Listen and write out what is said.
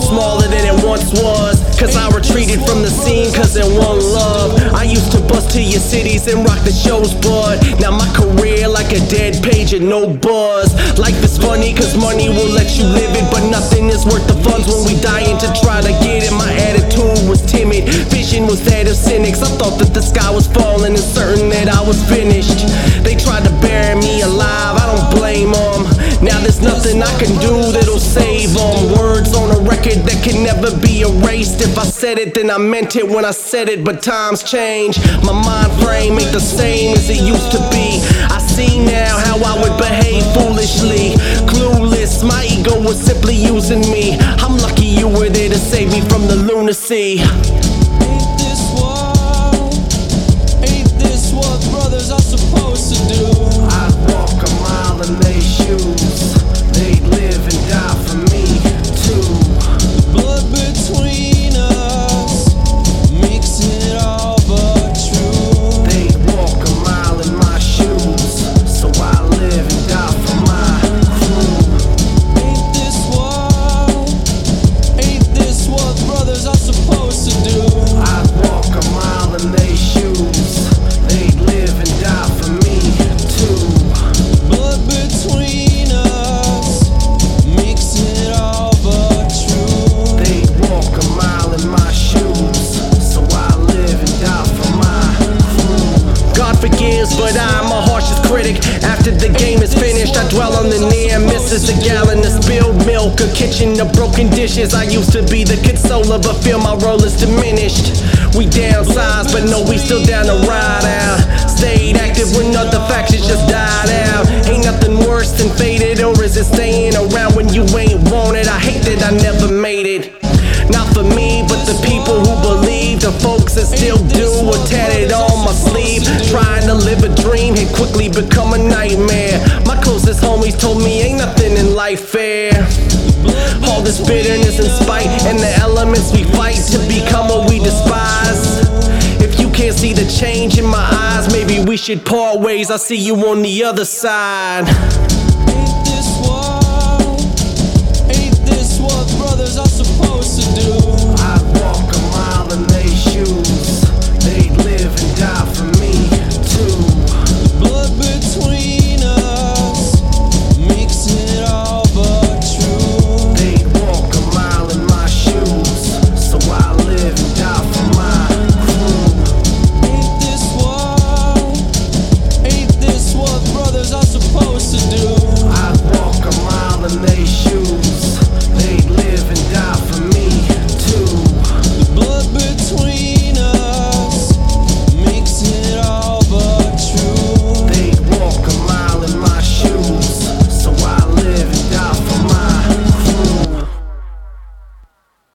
smaller than it once was, cause I retreated from the scene cause it won't love. I used to bust to your cities and rock the shows, but now my career like a dead page and no buzz. Life is funny cause money will let you live it, but nothing is worth the funds when we dying to try to get it. My attitude was timid, vision was that of cynics. I thought that the sky was falling and certain that I was finished. They tried to bury me alive, I don't blame them. Now there's nothing I can do that'll save them. Words on a record that can never be erased. If I said it then I meant it when I said it, but times change. My mind frame ain't the same as it used to be. I see now how I would behave foolishly. Clueless, my ego was simply using me. I'm lucky you were there to save me from the lunacy. Ain't this what brothers are supposed to do? I'd walk a mile in their shoes. They'd live and die for me too. The blood between us makes it all but true. They'd walk a mile in my shoes, so I live and die for my crew. Ain't this what brothers are supposed to do? I'd walk a mile in their shoes. They'd live and die for me too. Blood between us makes it all but true. They'd walk a mile in my shoes, so I live and die for my crew. God forgives, but I'm a harshest critic. After the game is finished, I dwell on the near misses. A gallon of spilled milk, a kitchen of broken dishes. I used to be the consoler, but feel my role is diminished. We downsized, but no, we still down to ride out. Stayed active when other factions just died out. Ain't nothing worse than faded, or is it staying around when you ain't wanted? I hate that I never made it. Not for me, but the people who believe, the folks that still do, are tatted on my sleeve. Trying to live a dream had quickly become a nightmare. My closest homies told me ain't nothing in life fair. All this bitterness and spite and the elements we fight to become what we despise. If you can't see the change in my eyes, maybe we should part ways. I'll see you on the other side.